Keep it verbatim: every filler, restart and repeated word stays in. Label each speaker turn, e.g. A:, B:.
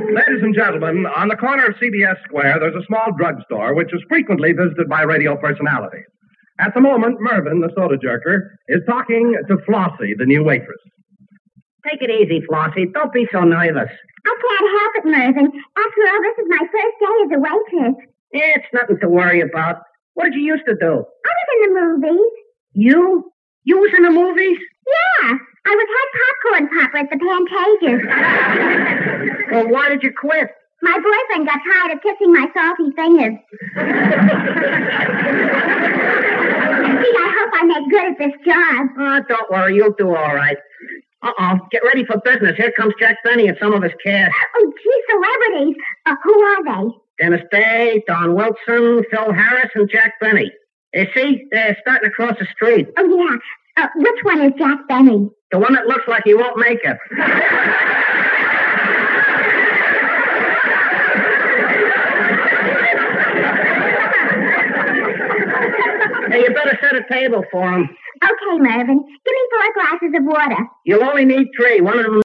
A: Ladies and gentlemen, on the corner of C B S Square, there's a small drugstore which is frequently visited by radio personalities. At the moment, Mervyn, the soda jerker, is talking to Flossie, the new waitress.
B: Take it easy, Flossie. Don't be so nervous.
C: I can't help it, Mervyn. After all, this is my first day as a waitress.
B: Yeah, it's nothing to worry about. What did you used to do?
C: I was in the movies.
B: You? You was in the movies?
C: Yeah, I was head popcorn popper at the Pantages.
B: Well, why did you quit?
C: My boyfriend got tired of kissing my salty fingers. Gee, I hope I make good at this job.
B: Oh, don't worry, you'll do all right. Uh-oh, get ready for business. Here comes Jack Benny and some of his cast.
C: Oh, gee, celebrities. Uh, who are they?
B: Dennis Day, Don Wilson, Phil Harris, and Jack Benny. You see, they're starting across the street.
C: Oh, yeah. Uh, which one is Jack Benny?
B: The one that looks like he won't make it. Hey, you better set a table for him.
C: Okay, Mervyn. Give me four glasses of water.
B: You'll only need three. One of them